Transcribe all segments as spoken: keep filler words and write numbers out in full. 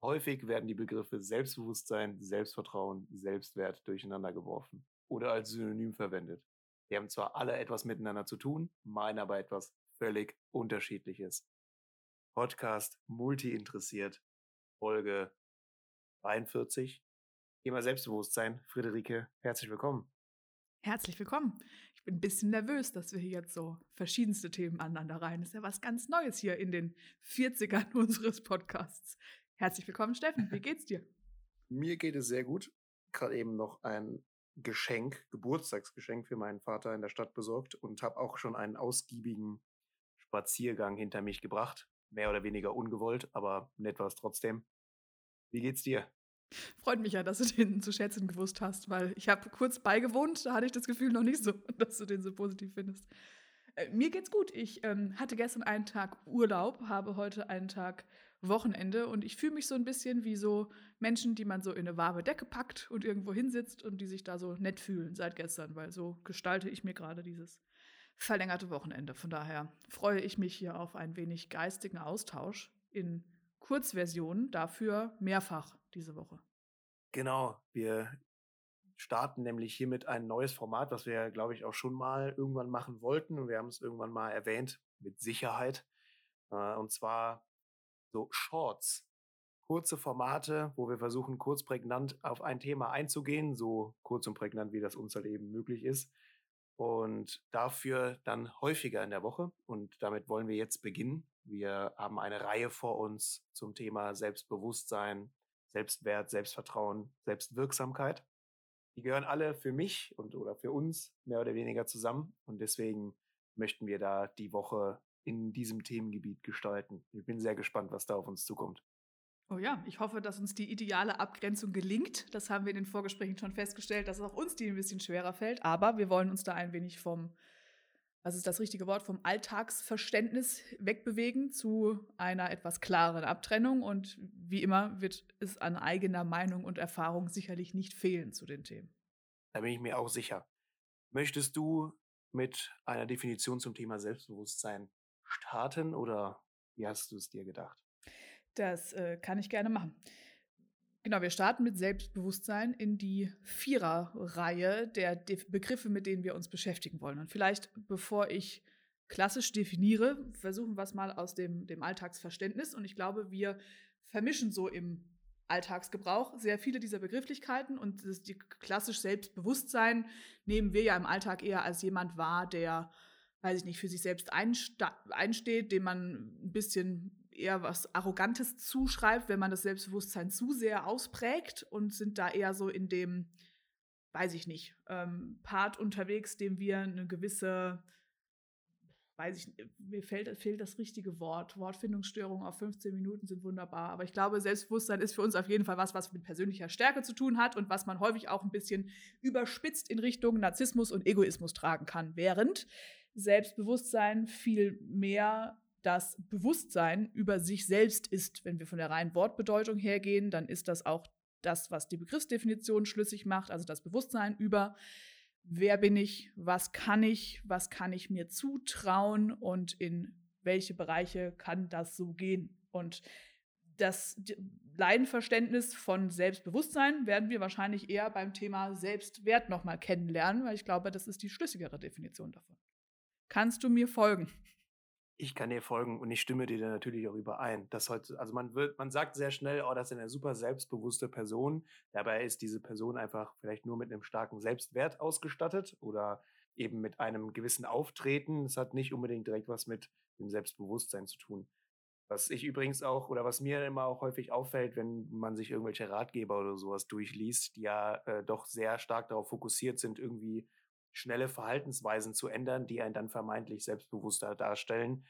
Häufig werden die Begriffe Selbstbewusstsein, Selbstvertrauen, Selbstwert durcheinander geworfen oder als Synonym verwendet. Die haben zwar alle etwas miteinander zu tun, meinen aber etwas völlig Unterschiedliches. Podcast Multi-interessiert, Folge dreiundvierzig. Thema Selbstbewusstsein. Friederike, herzlich willkommen. Herzlich willkommen. Ich bin ein bisschen nervös, dass wir hier jetzt so verschiedenste Themen aneinander rein. Das ist ja was ganz Neues hier in den Vierzigern unseres Podcasts. Herzlich willkommen, Steffen. Wie geht's dir? Mir geht es sehr gut. Gerade eben noch ein Geschenk, Geburtstagsgeschenk für meinen Vater in der Stadt besorgt und habe auch schon einen ausgiebigen Spaziergang hinter mich gebracht. Mehr oder weniger ungewollt, aber nett war es trotzdem. Wie geht's dir? Freut mich ja, dass du den zu schätzen gewusst hast, weil ich habe kurz beigewohnt, da hatte ich das Gefühl noch nicht so, dass du den so positiv findest. Äh, mir geht's gut. Ich ähm, hatte gestern einen Tag Urlaub, habe heute einen Tag Wochenende und ich fühle mich so ein bisschen wie so Menschen, die man so in eine warme Decke packt und irgendwo hinsitzt und die sich da so nett fühlen seit gestern, weil so gestalte ich mir gerade dieses verlängerte Wochenende. Von daher freue ich mich hier auf ein wenig geistigen Austausch in Kurzversion, dafür mehrfach diese Woche. Genau, wir starten nämlich hiermit ein neues Format, was wir, glaube ich, auch schon mal irgendwann machen wollten. Und wir haben es irgendwann mal erwähnt, mit Sicherheit. Äh, und zwar so Shorts. Kurze Formate, wo wir versuchen, kurz prägnant auf ein Thema einzugehen, so kurz und prägnant, wie das uns halt eben möglich ist. Und dafür dann häufiger in der Woche. Und damit wollen wir jetzt beginnen. Wir haben eine Reihe vor uns zum Thema Selbstbewusstsein, Selbstwert, Selbstvertrauen, Selbstwirksamkeit. Die gehören alle für mich und oder für uns mehr oder weniger zusammen. Und deswegen möchten wir da die Woche in diesem Themengebiet gestalten. Ich bin sehr gespannt, was da auf uns zukommt. Oh ja, ich hoffe, dass uns die ideale Abgrenzung gelingt. Das haben wir in den Vorgesprächen schon festgestellt, dass es auch uns die ein bisschen schwerer fällt. Aber wir wollen uns da ein wenig vom, was ist das richtige Wort, vom Alltagsverständnis wegbewegen zu einer etwas klareren Abtrennung. Und wie immer wird es an eigener Meinung und Erfahrung sicherlich nicht fehlen zu den Themen. Da bin ich mir auch sicher. Möchtest du mit einer Definition zum Thema Selbstbewusstsein starten oder wie hast du es dir gedacht? Das äh, kann ich gerne machen. Genau, wir starten mit Selbstbewusstsein in die Viererreihe der Def Begriffe, mit denen wir uns beschäftigen wollen. Und vielleicht, bevor ich klassisch definiere, versuchen wir es mal aus dem, dem Alltagsverständnis. Und ich glaube, wir vermischen so im Alltagsgebrauch sehr viele dieser Begrifflichkeiten. Und das, die klassisch Selbstbewusstsein nehmen wir ja im Alltag eher als jemand wahr, der, weiß ich nicht, für sich selbst einsteht, dem man ein bisschen eher was Arrogantes zuschreibt, wenn man das Selbstbewusstsein zu sehr ausprägt und sind da eher so in dem, weiß ich nicht, ähm, Part unterwegs, dem wir eine gewisse, weiß ich, mir fehlt, fehlt das richtige Wort. Wortfindungsstörungen auf fünfzehn Minuten sind wunderbar. Aber ich glaube, Selbstbewusstsein ist für uns auf jeden Fall was, was mit persönlicher Stärke zu tun hat und was man häufig auch ein bisschen überspitzt in Richtung Narzissmus und Egoismus tragen kann. Während Selbstbewusstsein viel mehr das Bewusstsein über sich selbst ist. Wenn wir von der reinen Wortbedeutung hergehen, dann ist das auch das, was die Begriffsdefinition schlüssig macht, also das Bewusstsein über wer bin ich, was kann ich, was kann ich mir zutrauen und in welche Bereiche kann das so gehen. Und das Laienverständnis von Selbstbewusstsein werden wir wahrscheinlich eher beim Thema Selbstwert nochmal kennenlernen, weil ich glaube, das ist die schlüssigere Definition davon. Kannst du mir folgen? Ich kann dir folgen und ich stimme dir da natürlich auch überein. Dass heute, also man wird, man sagt sehr schnell, oh, das ist eine super selbstbewusste Person. Dabei ist diese Person einfach vielleicht nur mit einem starken Selbstwert ausgestattet oder eben mit einem gewissen Auftreten. Das hat nicht unbedingt direkt was mit dem Selbstbewusstsein zu tun. Was ich übrigens auch oder was mir immer auch häufig auffällt, wenn man sich irgendwelche Ratgeber oder sowas durchliest, die ja äh, doch sehr stark darauf fokussiert sind, irgendwie schnelle Verhaltensweisen zu ändern, die einen dann vermeintlich selbstbewusster darstellen.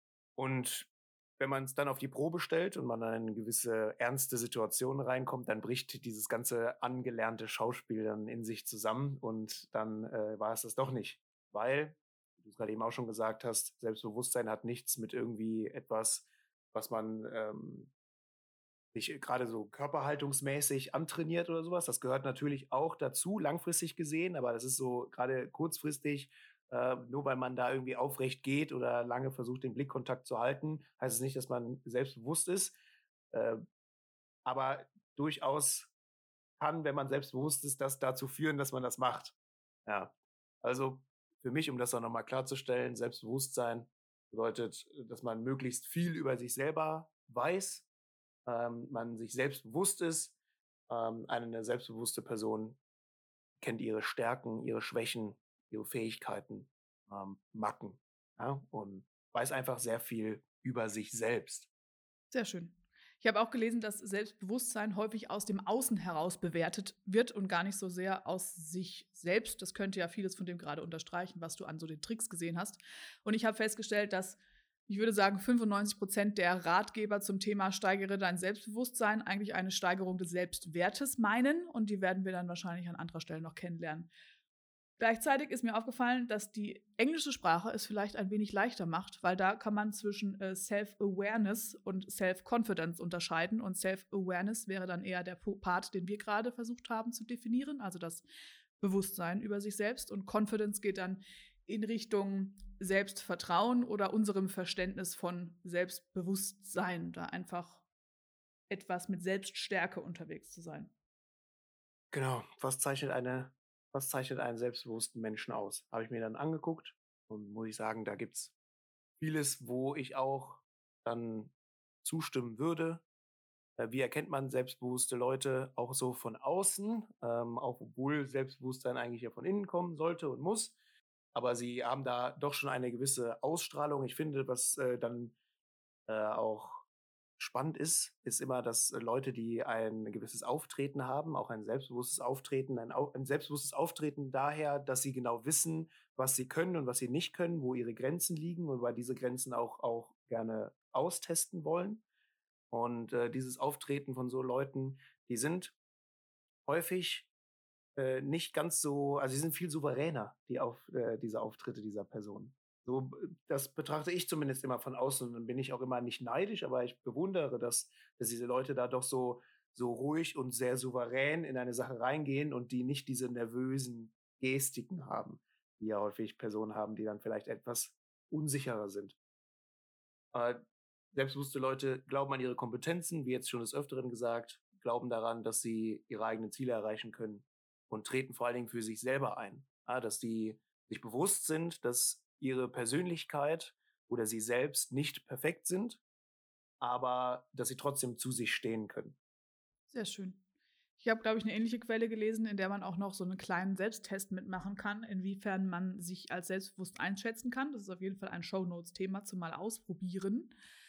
Und wenn man es dann auf die Probe stellt und man dann in gewisse ernste Situationen reinkommt, dann bricht dieses ganze angelernte Schauspiel dann in sich zusammen und dann äh, war es das doch nicht. Weil, wie du es gerade eben auch schon gesagt hast, Selbstbewusstsein hat nichts mit irgendwie etwas, was man ähm, sich gerade so körperhaltungsmäßig antrainiert oder sowas. Das gehört natürlich auch dazu, langfristig gesehen, aber das ist so gerade kurzfristig, äh, nur weil man da irgendwie aufrecht geht oder lange versucht, den Blickkontakt zu halten, heißt es nicht, dass man selbstbewusst ist. Äh, aber durchaus kann, wenn man selbstbewusst ist, das dazu führen, dass man das macht. Ja, also für mich, um das auch noch mal klarzustellen, Selbstbewusstsein bedeutet, äh, dass man möglichst viel über sich selber weiß, ähm, man sich selbstbewusst ist. Ähm, eine selbstbewusste Person kennt ihre Stärken, ihre Schwächen, ihre Fähigkeiten, ähm, Macken, ja, und weiß einfach sehr viel über sich selbst. Sehr schön. Ich habe auch gelesen, dass Selbstbewusstsein häufig aus dem Außen heraus bewertet wird und gar nicht so sehr aus sich selbst. Das könnte ja vieles von dem gerade unterstreichen, was du an so den Tricks gesehen hast. Und ich habe festgestellt, dass ich würde sagen, fünfundneunzig Prozent der Ratgeber zum Thema steigere dein Selbstbewusstsein eigentlich eine Steigerung des Selbstwertes meinen. Und die werden wir dann wahrscheinlich an anderer Stelle noch kennenlernen. Gleichzeitig ist mir aufgefallen, dass die englische Sprache es vielleicht ein wenig leichter macht, weil da kann man zwischen äh, Self-Awareness und Self-Confidence unterscheiden. Und Self-Awareness wäre dann eher der Po- Part, den wir gerade versucht haben zu definieren, also das Bewusstsein über sich selbst. Und Confidence geht dann in Richtung Selbstvertrauen oder unserem Verständnis von Selbstbewusstsein, da einfach etwas mit Selbststärke unterwegs zu sein. Genau, was zeichnet eine was zeichnet einen selbstbewussten Menschen aus? Habe ich mir dann angeguckt und muss ich sagen, da gibt's vieles, wo ich auch dann zustimmen würde. Äh, wie erkennt man selbstbewusste Leute auch so von außen, ähm, auch obwohl Selbstbewusstsein eigentlich ja von innen kommen sollte und muss. Aber sie haben da doch schon eine gewisse Ausstrahlung. Ich finde, was äh, dann äh, auch spannend ist, ist immer, dass äh, Leute, die ein gewisses Auftreten haben, auch ein selbstbewusstes Auftreten, ein, au ein selbstbewusstes Auftreten daher, dass sie genau wissen, was sie können und was sie nicht können, wo ihre Grenzen liegen und weil diese Grenzen auch, auch gerne austesten wollen. Und äh, dieses Auftreten von so Leuten, die sind häufig äh, nicht ganz so, also sie sind viel souveräner, die auf äh, diese Auftritte dieser Person. So, b das betrachte ich zumindest immer von außen und dann bin ich auch immer nicht neidisch, aber ich bewundere, dass dass diese Leute da doch so so ruhig und sehr souverän in eine Sache reingehen und die nicht diese nervösen Gestiken haben, die ja häufig Personen haben, die dann vielleicht etwas unsicherer sind. Äh, Selbstbewusste Leute glauben an ihre Kompetenzen, wie jetzt schon des Öfteren gesagt, glauben daran, dass sie ihre eigenen Ziele erreichen können und treten vor allen Dingen für sich selber ein. Ja, dass die sich bewusst sind, dass ihre Persönlichkeit oder sie selbst nicht perfekt sind, aber dass sie trotzdem zu sich stehen können. Sehr schön. Ich habe, glaube ich, eine ähnliche Quelle gelesen, in der man auch noch so einen kleinen Selbsttest mitmachen kann, inwiefern man sich als selbstbewusst einschätzen kann. Das ist auf jeden Fall ein Shownotes-Thema zum mal ausprobieren.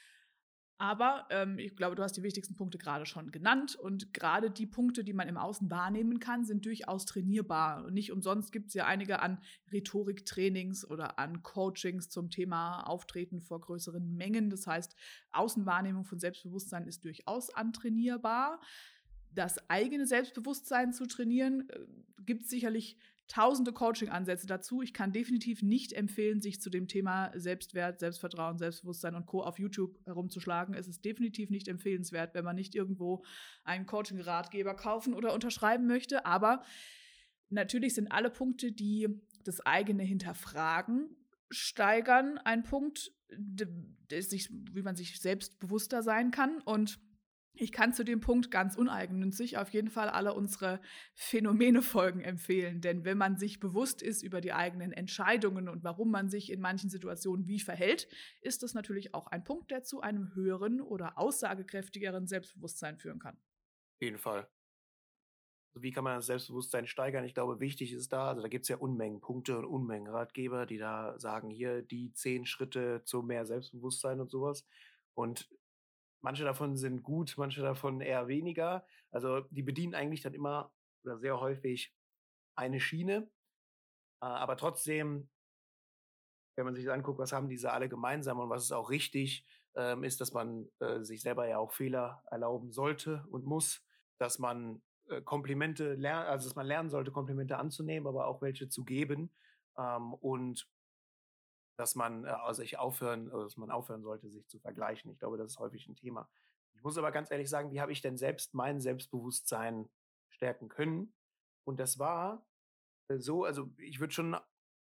Aber ähm, ich glaube, du hast die wichtigsten Punkte gerade schon genannt. Und gerade die Punkte, die man im Außen wahrnehmen kann, sind durchaus trainierbar. Und nicht umsonst gibt es ja einige an Rhetoriktrainings oder an Coachings zum Thema Auftreten vor größeren Mengen. Das heißt, Außenwahrnehmung von Selbstbewusstsein ist durchaus antrainierbar. Das eigene Selbstbewusstsein zu trainieren, äh, gibt sicherlich tausende Coaching-Ansätze dazu. Ich kann definitiv nicht empfehlen, sich zu dem Thema Selbstwert, Selbstvertrauen, Selbstbewusstsein und Co. auf YouTube herumzuschlagen. Es ist definitiv nicht empfehlenswert, wenn man nicht irgendwo einen Coaching-Ratgeber kaufen oder unterschreiben möchte. Aber natürlich sind alle Punkte, die das eigene Hinterfragen steigern, ein Punkt, d- d- sich, wie man sich selbstbewusster sein kann. Und ich kann zu dem Punkt ganz uneigennützig auf jeden Fall alle unsere Phänomene-Folgen empfehlen. Denn wenn man sich bewusst ist über die eigenen Entscheidungen und warum man sich in manchen Situationen wie verhält, ist das natürlich auch ein Punkt, der zu einem höheren oder aussagekräftigeren Selbstbewusstsein führen kann. Auf jeden Fall. Also wie kann man das Selbstbewusstsein steigern? Ich glaube, wichtig ist da, also da gibt es ja Unmengen Punkte und Unmengen Ratgeber, die da sagen, hier die zehn Schritte zu mehr Selbstbewusstsein und sowas. Und manche davon sind gut, manche davon eher weniger. Also, die bedienen eigentlich dann immer oder sehr häufig eine Schiene, äh, aber trotzdem, wenn man sich das anguckt, was haben diese alle gemeinsam und was ist auch richtig, ähm, ist, dass man, äh, sich selber ja auch Fehler erlauben sollte und muss, dass man, äh, Komplimente ler also, dass man lernen sollte, Komplimente anzunehmen, aber auch welche zu geben, ähm, und dass man, äh, also sich aufhören äh, dass man aufhören sollte, sich zu vergleichen. Ich glaube, das ist häufig ein Thema. Ich muss aber ganz ehrlich sagen, wie habe ich denn selbst mein Selbstbewusstsein stärken können? Und das war, äh, so, also, ich würde schon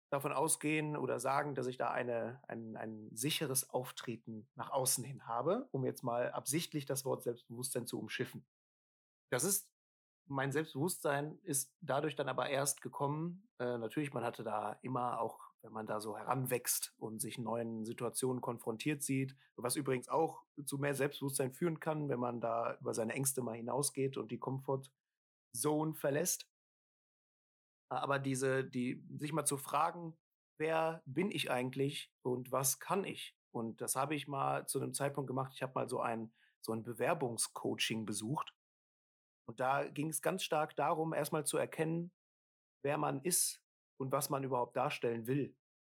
davon ausgehen oder sagen, dass ich da eine ein ein sicheres Auftreten nach außen hin habe, um jetzt mal absichtlich das Wort Selbstbewusstsein zu umschiffen. Das ist Mein Selbstbewusstsein ist dadurch dann aber erst gekommen, äh, natürlich, man hatte da immer auch, wenn man da so heranwächst und sich neuen Situationen konfrontiert sieht, was übrigens auch zu mehr Selbstbewusstsein führen kann, wenn man da über seine Ängste mal hinausgeht und die Comfort Zone verlässt. Aber diese die sich mal zu fragen: „Wer bin ich eigentlich und was kann ich?“ Und das habe ich mal zu 'nem Zeitpunkt gemacht, ich habe mal so ein so 'n Bewerbungscoaching besucht. Und da ging es ganz stark darum, erst mal zu erkennen, wer man ist und was man überhaupt darstellen will.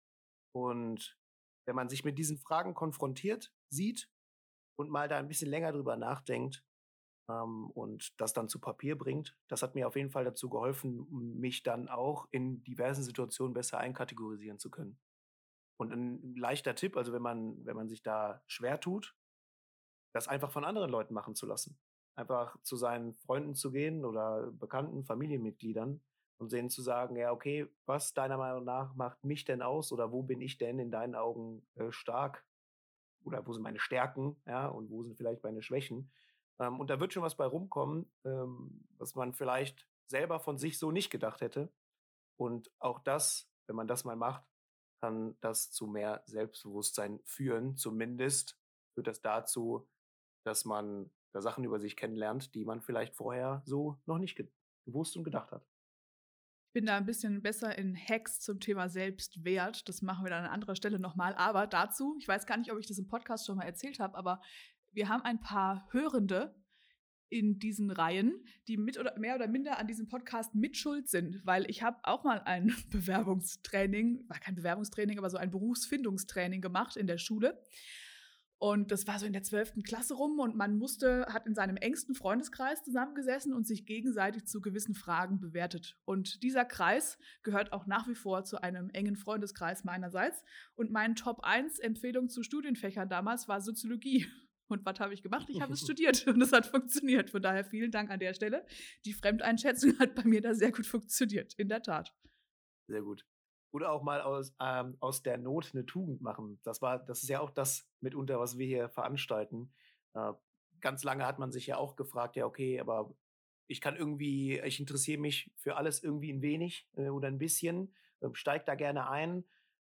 Und wenn man sich mit diesen Fragen konfrontiert sieht und mal da ein bisschen länger drüber nachdenkt, ähm, und das dann zu Papier bringt, das hat mir auf jeden Fall dazu geholfen, m mich dann auch in diversen Situationen besser einkategorisieren zu können. Und ein leichter Tipp, also wenn man wenn man sich da schwer tut, das einfach von anderen Leuten machen zu lassen. Einfach zu seinen Freunden zu gehen oder Bekannten, Familienmitgliedern und denen zu sagen: „Ja, okay, was deiner Meinung nach macht mich denn aus oder wo bin ich denn in deinen Augen, äh, stark oder wo sind meine Stärken, ja, und wo sind vielleicht meine Schwächen?“ Ähm, und da wird schon was bei rumkommen, ähm, was man vielleicht selber von sich so nicht gedacht hätte. Und auch das, wenn man das mal macht, kann das zu mehr Selbstbewusstsein führen. Zumindest führt das dazu, dass man da Sachen über sich kennenlernt, die man vielleicht vorher so noch nicht ge gewusst und gedacht hat. Ich bin da ein bisschen besser in Hacks zum Thema Selbstwert. Das machen wir dann an anderer Stelle noch mal. Aber dazu, ich weiß gar nicht, ob ich das im Podcast schon mal erzählt habe, aber wir haben ein paar Hörende in diesen Reihen, die mit oder mehr oder minder an diesem Podcast mitschuld sind, weil ich habe auch mal ein Bewerbungstraining, war kein Bewerbungstraining, aber so ein Berufsfindungstraining gemacht in der Schule. Und das war so in der zwölften Klasse rum und man musste, hat in seinem engsten Freundeskreis zusammengesessen und sich gegenseitig zu gewissen Fragen bewertet. Und dieser Kreis gehört auch nach wie vor zu einem engen Freundeskreis meinerseits. Und mein Top eins Empfehlung zu Studienfächern damals war Soziologie. Und was habe ich gemacht? Ich habe es studiert und es hat funktioniert. Von daher vielen Dank an der Stelle. Die Fremdeinschätzung hat bei mir da sehr gut funktioniert, in der Tat. Sehr gut. Oder auch mal aus ähm, aus der Not eine Tugend machen. Das war das ist ja auch das mitunter, was wir hier veranstalten. Äh, Ganz lange hat man sich ja auch gefragt: „Ja, okay, aber ich kann irgendwie ich interessiere mich für alles irgendwie ein wenig, äh, oder ein bisschen, ähm, steige da gerne ein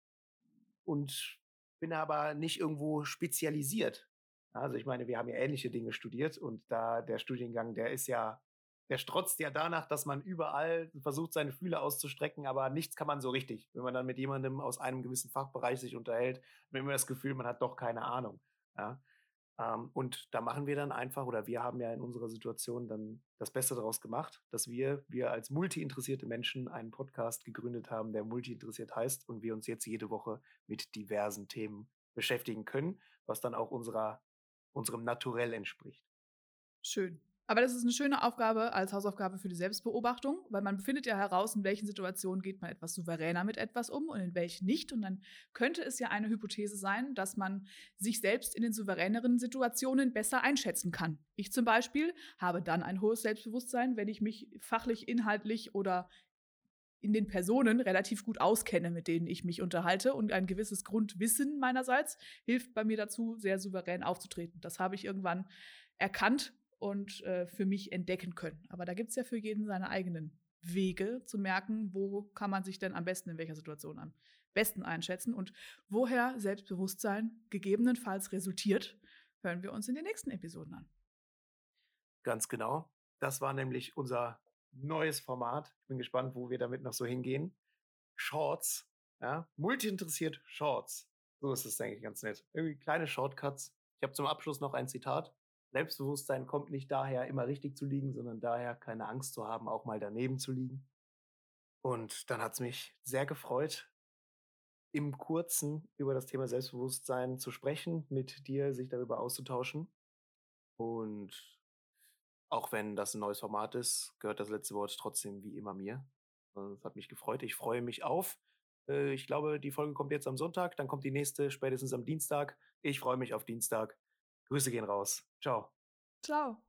und bin aber nicht irgendwo spezialisiert.“ Also, ich meine, wir haben ja ähnliche Dinge studiert und da der Studiengang, der ist ja der strotzt ja danach, dass man überall versucht, seine Fühler auszustrecken, aber nichts kann man so richtig. Wenn man dann mit jemandem aus einem gewissen Fachbereich sich unterhält, hat man immer das Gefühl, man hat doch keine Ahnung, ja? Ähm, und da machen wir dann einfach oder wir haben ja in unserer Situation dann das Beste daraus gemacht, dass wir wir als multi-interessierte Menschen einen Podcast gegründet haben, der multi-interessiert heißt und wir uns jetzt jede Woche mit diversen Themen beschäftigen können, was dann auch unserer unserem Naturell entspricht. Schön. Aber das ist eine schöne Aufgabe als Hausaufgabe für die Selbstbeobachtung, weil man findet ja heraus, in welchen Situationen geht man etwas souveräner mit etwas um und in welchen nicht. Und dann könnte es ja eine Hypothese sein, dass man sich selbst in den souveräneren Situationen besser einschätzen kann. Ich zum Beispiel habe dann ein hohes Selbstbewusstsein, wenn ich mich fachlich, inhaltlich oder in den Personen relativ gut auskenne, mit denen ich mich unterhalte. Und ein gewisses Grundwissen meinerseits hilft bei mir dazu, sehr souverän aufzutreten. Das habe ich irgendwann erkannt und äh, für mich entdecken können. Aber da gibt es ja für jeden seine eigenen Wege zu merken, wo kann man sich denn am besten in welcher Situation am besten einschätzen und woher Selbstbewusstsein gegebenenfalls resultiert, hören wir uns in den nächsten Episoden an. Ganz genau. Das war nämlich unser neues Format. Ich bin gespannt, wo wir damit noch so hingehen. Shorts, ja, multi-interessiert Shorts. So ist es, denke ich, ganz nett. Irgendwie kleine Shortcuts. Ich habe zum Abschluss noch ein Zitat. Selbstbewusstsein kommt nicht daher, immer richtig zu liegen, sondern daher, keine Angst zu haben, auch mal daneben zu liegen. Und dann hat es mich sehr gefreut, im Kurzen über das Thema Selbstbewusstsein zu sprechen, mit dir sich darüber auszutauschen. Und auch wenn das ein neues Format ist, gehört das letzte Wort trotzdem wie immer mir. Äh, es hat mich gefreut. Ich freue mich auf äh, ich glaube, die Folge kommt jetzt am Sonntag, dann kommt die nächste spätestens am Dienstag. Ich freue mich auf Dienstag. Grüße gehen raus. Ciao. Ciao.